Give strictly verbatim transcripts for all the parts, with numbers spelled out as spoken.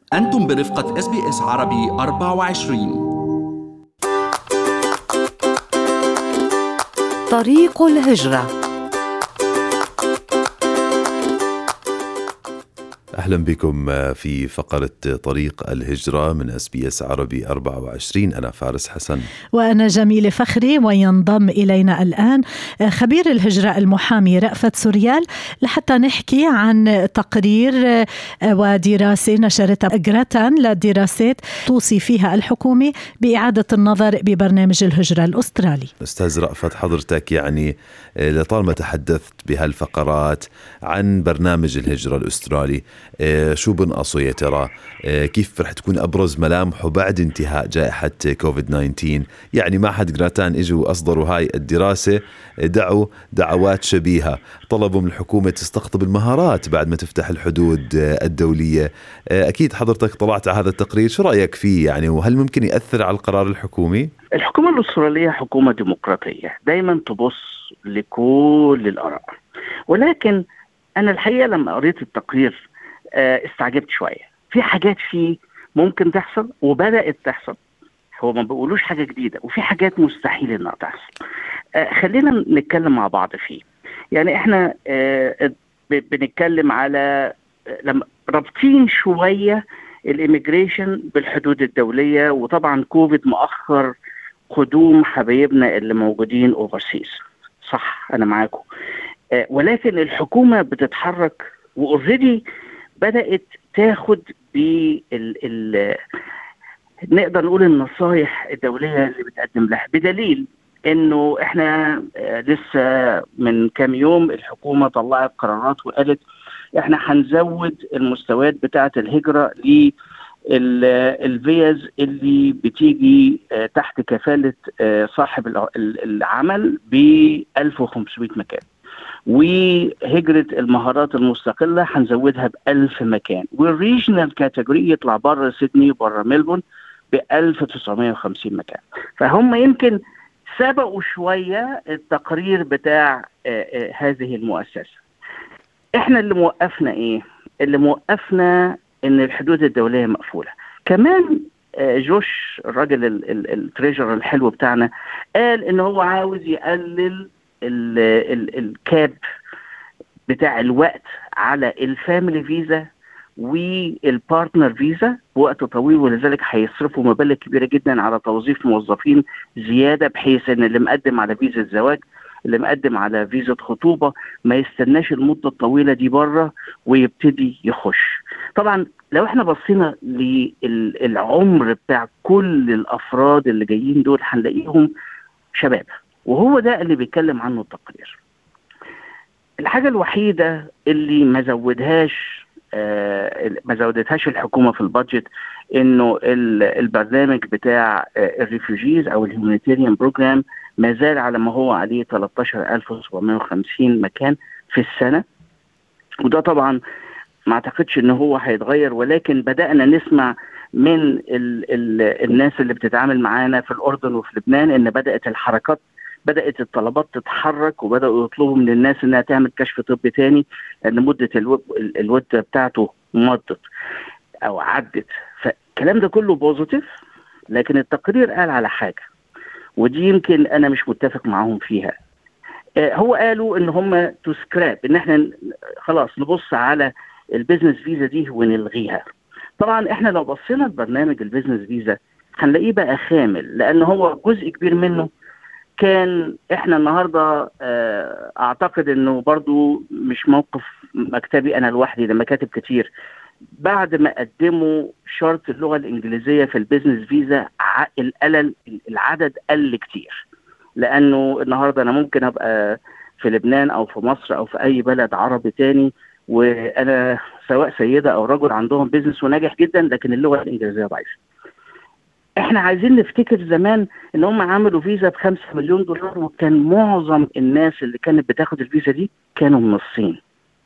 أنتم برفقة إس بي إس عربي أربعة وعشرين. طريق الهجرة. أهلا بكم في فقرة طريق الهجرة من إس بي إس عربي أربعة وعشرين. أنا فارس حسن وأنا جميلة فخري، وينضم إلينا الآن خبير الهجرة المحامي رأفت سوريال لحتى نحكي عن تقرير ودراسة نشرتها جراتان للدراسات توصي فيها الحكومة بإعادة النظر ببرنامج الهجرة الأسترالي. أستاذ رأفت، حضرتك يعني لطالما تحدثت بهالفقرات عن برنامج الهجرة الأسترالي، شو بنقصه يا ترى؟ كيف رح تكون أبرز ملامحه بعد انتهاء جائحة كوفيد تسعة عشر؟ يعني معهد جراتان إجوا أصدروا هاي الدراسة، دعوا دعوات شبيهة، طلبوا من الحكومة تستقطب المهارات بعد ما تفتح الحدود الدولية. أكيد حضرتك طلعت على هذا التقرير، شو رأيك فيه يعني؟ وهل ممكن يأثر على القرار الحكومي؟ الحكومة الأسترالية حكومة ديمقراطية، دايما تبص لكل الآراء، ولكن أنا الحقيقة لما قريت التقرير استعجبت شوية. في حاجات فيه ممكن تحصل وبدأت تحصل، هو ما بيقولوش حاجة جديدة، وفي حاجات مستحيل انها تحصل. خلينا نتكلم مع بعض فيه. يعني احنا بنتكلم على لما رابطين شوية الإيميجريشن بالحدود الدولية، وطبعا كوفيد مؤخر قدوم حبايبنا اللي موجودين اوفرسيز، صح أنا معاكم، ولكن الحكومة بتتحرك وأوريدي بدأت تاخد بال ال... نقدر نقول النصائح الدولية اللي بتقدم لها، بدليل انه احنا لسه من كام يوم الحكومة طلعت قرارات وقالت احنا هنزود المستويات بتاعة الهجرة للفيز اللي بتيجي تحت كفالة صاحب العمل ب ألف وخمسمائة مكان، وهجرة المهارات المستقلة هنزودها بألف مكان، والريجنال كاتيجوري يطلع بره سيدني وبره ملبون بألف وتسعمائة وخمسين مكان. فهم يمكن سبقوا شوية التقرير بتاع آآ آآ هذه المؤسسة. احنا اللي موقفنا ايه؟ اللي موقفنا ان الحدود الدولية مقفولة. كمان جوش الراجل التريجر الحلو بتاعنا قال ان هو عاوز يقلل ال ال الكاب بتاع الوقت على الفاميلي فيزا والبارتنر فيزا بوقت طويل، ولذلك هيصرفوا مبالغ كبيرة جدا على توظيف موظفين زيادة، بحيث ان اللي مقدم على فيزا زواج، اللي مقدم على فيزا خطوبة، ما يستناش المدة الطويلة دي بره ويبتدي يخش. طبعا لو احنا بصينا للعمر بتاع كل الافراد اللي جايين دول هنلاقيهم شباب، وهو ده اللي بيتكلم عنه التقرير. الحاجة الوحيدة اللي ما زودهاش آه ما زودتهاش الحكومة في البادجت انه البرنامج بتاع آه الريفوجيز او الهيومانيتيريان بروجرام ما زال على ما هو عليه ثلاثة عشر ألف وسبعمائة وخمسين مكان في السنة، وده طبعا ما اعتقدش ان هو هيتغير، ولكن بدأنا نسمع من ال ال الناس اللي بتتعامل معانا في الأردن وفي لبنان ان بدأت الحركات بدأت الطلبات تتحرك، وبدأوا يطلبوا من الناس انها تعمل كشف طبي تاني لان مدة الودة بتاعته مضت او عدت. فالكلام ده كله بوزيتيف، لكن التقرير قال على حاجة ودي يمكن انا مش متفق معهم فيها. هو قالوا ان هم تو سكراب، ان احنا خلاص نبص على البيزنس فيزا دي ونلغيها. طبعا احنا لو بصينا لبرنامج البيزنس فيزا هنلاقيه بقى خامل، لان هو جزء كبير منه كان احنا النهاردة اعتقد انه برضو مش موقف مكتبي انا لوحدي، ده مكاتب كتير بعد ما قدموا شرط اللغة الانجليزية في البيزنس فيزا القلل العدد قل كتير، لانه النهاردة انا ممكن ابقى في لبنان او في مصر او في اي بلد عربي تاني، وانا سواء سيدة او رجل عندهم بيزنس وناجح جدا لكن اللغة الانجليزية ضعيفة. احنا عايزين نفتكر زمان ان هم عملوا فيزا بخمسة مليون دولار، وكان معظم الناس اللي كانت بتاخد الفيزا دي كانوا من الصين.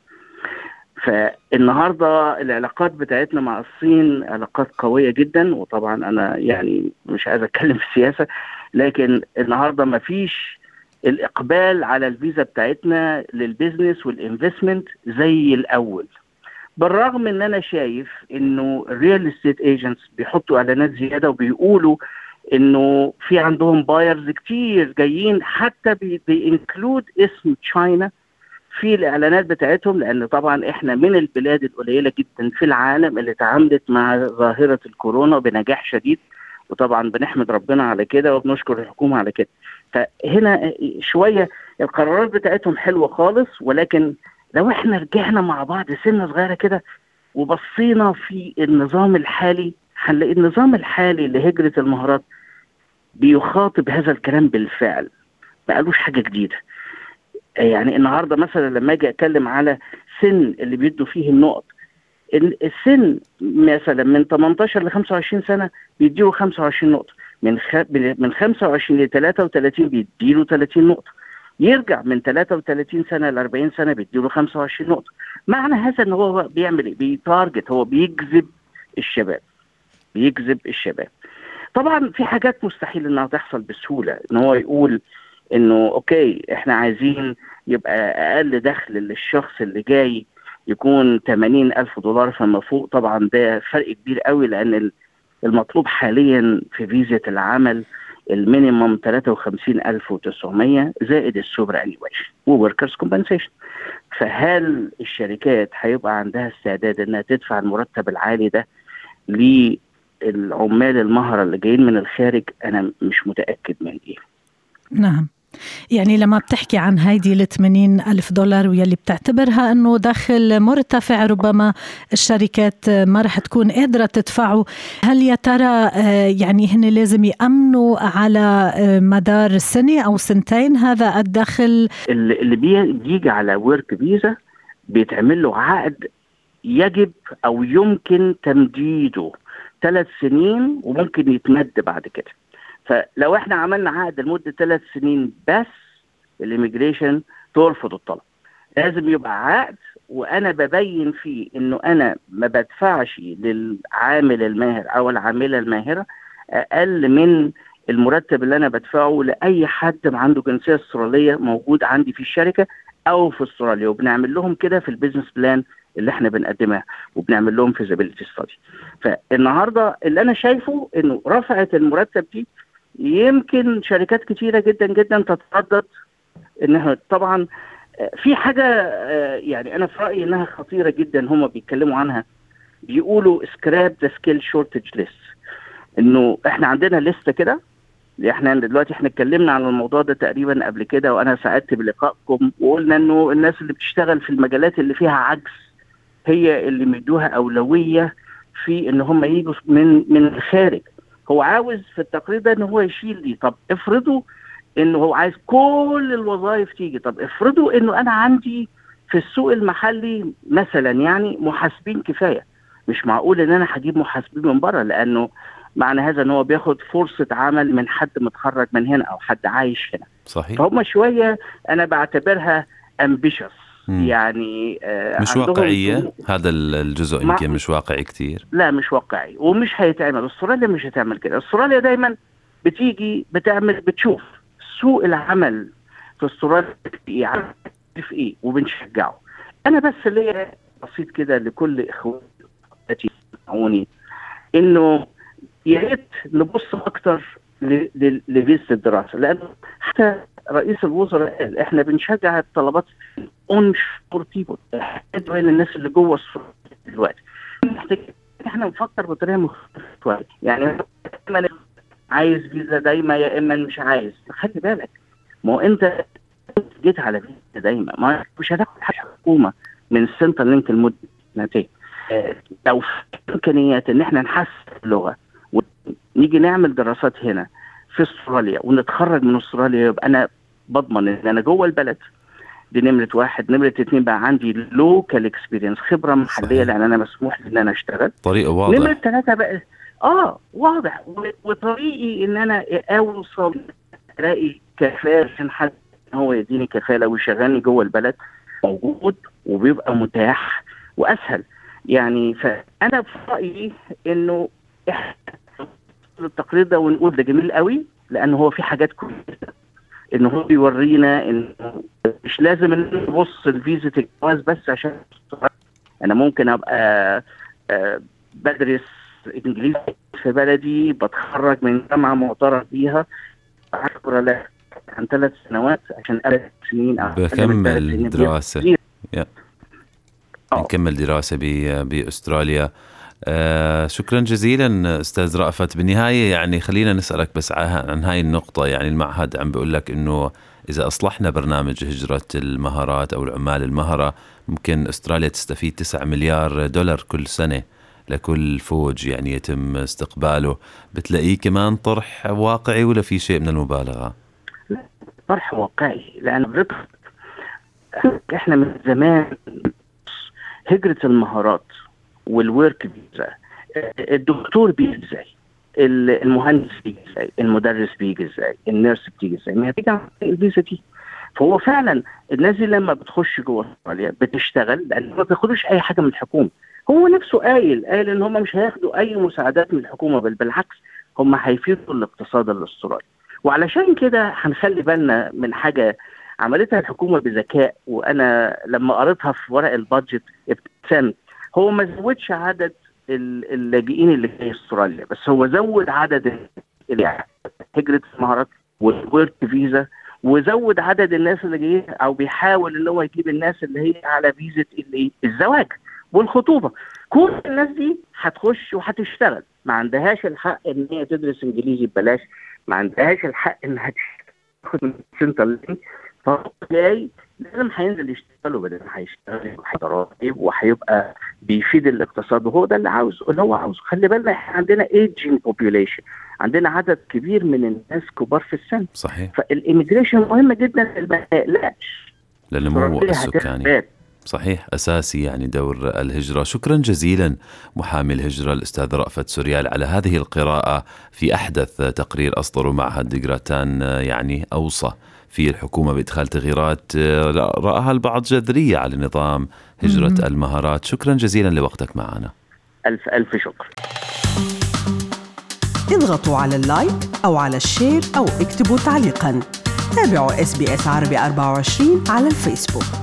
فالنهاردة العلاقات بتاعتنا مع الصين علاقات قوية جدا، وطبعا انا يعني مش عايز اتكلم في السياسة، لكن النهاردة ما فيش الاقبال على الفيزا بتاعتنا للبيزنس والانفستمنت زي الاول. بالرغم ان انا شايف انه الريال استيت ايجنتس بيحطوا اعلانات زياده وبيقولوا انه في عندهم بايرز كتير جايين، حتى بينكلود اسم تشاينا في الاعلانات بتاعتهم، لان طبعا احنا من البلاد القليله جدا في العالم اللي تعاملت مع ظاهره الكورونا بنجاح شديد، وطبعا بنحمد ربنا على كده وبنشكر الحكومه على كده. فهنا شويه القرارات بتاعتهم حلوه خالص، ولكن لو احنا رجعنا مع بعض سنه صغيره كده وبصينا في النظام الحالي، هنلاقي النظام الحالي لهجره المهارات بيخاطب هذا الكلام بالفعل، ما قالوش حاجه جديده. يعني النهارده مثلا لما اجي اتكلم على سن اللي بيدوا فيه النقط، السن مثلا من ثمانية عشر ل خمسة وعشرين سنه بيديله خمسة وعشرين نقطه، من خ... من خمسة وعشرين ل ثلاثة وثلاثين بيديله ثلاثين نقطه، يرجع من ثلاثة وثلاثين سنه ل أربعين سنه بيديله خمسة وعشرين نقطه. معنى هذا ان هو بيعمل ايه؟ بيتارجت، هو بيجذب الشباب، بيجذب الشباب. طبعا في حاجات مستحيل انها تحصل بسهوله، ان هو يقول انه اوكي احنا عايزين يبقى اقل دخل للشخص اللي جاي يكون ثمانين ألف دولار فما فوق. طبعا ده فرق كبير قوي، لان المطلوب حاليا في فيزا العمل المينيمم ثلاثة وخمسين ألف وتسعمية زائد السوبر انيويشن ووركرز كومبنسيشن. فهل الشركات هيبقى عندها استعداد انها تدفع المرتب العالي ده للعمال المهرة اللي جايين من الخارج؟ انا مش متأكد من ايه. نعم، يعني لما بتحكي عن هيدي الثمانين ألف دولار ويلي بتعتبرها أنه دخل مرتفع ربما الشركات ما رح تكون قادرة تدفعه، هل يا ترى يعني هن لازم يأمنوا على مدار سنة أو سنتين هذا الدخل؟ اللي بيجي على ورك فيزا بيتعمل له عقد يجب أو يمكن تمديده ثلاث سنين وممكن يتمد بعد كده. فلو احنا عملنا عقد لمدة ثلاث سنين بس، الإيميجريشن ترفض الطلب. لازم يبقى عقد وانا ببين فيه انه انا ما بدفعش للعامل الماهر او العاملة الماهرة اقل من المرتب اللي انا بدفعه لاي حد عنده جنسية استرالية موجود عندي في الشركة او في استراليا. وبنعمل لهم كده في البيزنس بلان اللي احنا بنقدمها، وبنعمل لهم فيزابيلتي ستادي. فالنهارده اللي انا شايفه انه رفعت المرتب دي، يمكن شركات كتيرة جدا جدا تتردد انها طبعا في حاجة يعني انا في رأيي انها خطيرة جدا هم بيتكلموا عنها، بيقولوا scrap the skill shortage list. انه احنا عندنا لستة كده، احنا دلوقتي احنا اتكلمنا عن الموضوع ده تقريبا قبل كده، وانا سعدت بلقائكم وقلنا انه الناس اللي بتشتغل في المجالات اللي فيها عجز هي اللي مدوها اولوية في ان هم يجوا من من الخارج. هو عاوز في التقرير ده ان هو يشيل دي. طب افرضوا انه هو عايز كل الوظائف تيجي، طب افرضوا انه انا عندي في السوق المحلي مثلا يعني محاسبين كفاية، مش معقول ان انا هجيب محاسبين من بره، لانه معنى هذا ان هو بياخد فرصة عمل من حد متخرج من هنا او حد عايش هنا. صحيح. فهم شوية انا بعتبرها ambitious، يعني آه مش واقعية. هذا الجزء يمكن مش واقعي كتير. لا مش واقعي ومش هيتعمل. استراليا مش هتعمل كده. استراليا دايما بتيجي بتعمل بتشوف سوق العمل في استراليا في ايه وبنشجعه. انا بس ليا بسيط كده لكل اخواتي يسمعوني، انه يا ريت نبص اكتر لفيزة الدراسة، لانه حتى رئيس الوزراء قال احنا بنشجع الطلبات اون شور بيبل، وين الناس اللي جوه السوق دلوقتي. احنا نفكر بطريقه مختلفه، يعني عايز فيزا دايما يا اما مش عايز. خلي بالك، ما هو انت جيت على فيزا دايما، ما مش هتاخد حاجه حكومه من السنتر لينك المده سنتين. لو في امكانيات ان احنا نحسن اللغه ونيجي نعمل دراسات هنا في استراليا ونتخرج من استراليا، يبقى انا بضمن ان انا جوه البلد. دي نمرة واحد. نمرة اتنين بقى عندي لوكال اكسبيرينس، خبرة محلية، لان انا مسموح لي ان انا اشتغل. طريقة واضحة. نمرة ثلاثة بقى اه واضح، وطريقي ان انا اوصل الاقي كفالة عشان حد هو يديني كفالة ويشغلني جوه البلد موجود وبيبقى متاح واسهل. يعني فانا في رأيي انه التقرير ده ونقول ده جميل قوي، لانه هو في حاجات كويسة، انه هو بيورينا انه مش لازم نبص لفيزة الجواز بس عشان أنا ممكن أبقى بدرس إنجليزي في بلدي، بتخرج من جامعة معترف بيها، عشرة لا عن ثلاث سنوات عشان أربع سنين أو بكمل دراسة نكمل دراسة بأستراليا. آه شكرا جزيلا أستاذ رأفت. بالنهاية يعني خلينا نسألك بس عن هاي النقطة. يعني المعهد عم بيقول لك إنه إذا أصلحنا برنامج هجرة المهارات أو العمال المهرة ممكن أستراليا تستفيد تسعة مليار دولار كل سنة لكل فوج يعني يتم استقباله. بتلاقيه كمان طرح واقعي ولا في شيء من المبالغة؟ لا، طرح واقعي، لأن إحنا من زمان هجرة المهارات والورك فيزا، الدكتور بيجي ازاي، المهندس بيجي ازاي، المدرس بيجي ازاي، النيرس بتيجي ازاي، ما هتيجي عن الفيزا دي. فهو فعلا الناس دي لما بتخش جوه استراليا بتشتغل لان ما بياخدوش اي حاجه من الحكومه. هو نفسه قايل قايل ان هم مش هياخدوا اي مساعدات من الحكومه، بل بالعكس هم هيفيدوا الاقتصاد الاسترالي. وعلشان كده هنخلي بالنا من حاجه عملتها الحكومه بذكاء، وانا لما قريتها في ورق البادجت ابتسمت. هو ما زودش عدد اللاجئين اللي في استراليا، بس هو زود عدد اللي هجرة المهارات والورك فيزا، وزود عدد الناس اللي جايين او بيحاول ان هو يجيب الناس اللي هي على فيزا الزواج والخطوبه. كل الناس دي هتخش وهتشتغل، ما عندهاش الحق ان هي تدرس انجليزي ببلاش، ما عندهاش الحق انها تاخد من سنتر. فجاي لازم هينزل يشتغلوا، بدل ما هيشتغل ضرائب وهيبقى بيفيد الاقتصاد، وهو ده اللي عاوزه اللي هو عاوزه. خلي بالنا احنا عندنا aging population، عندنا عدد كبير من الناس كبار في السن. صحيح. فالإيميجريشن مهم جدا، ما يقلقش للنمو السكاني. صحيح، أساسي يعني دور الهجرة. شكرا جزيلا محامي الهجرة الأستاذ رأفت سوريال على هذه القراءة في أحدث تقرير أصدره معهد ديغراتان، يعني أوصى في الحكومة بإدخال تغييرات رأها البعض جذرية على نظام هجرة المهارات. شكرا جزيلا لوقتك معنا. ألف ألف شكر. اضغطوا على اللايك أو على الشير أو اكتبوا تعليقا. تابعوا إس بي إس عربي أربعة وعشرين على الفيسبوك.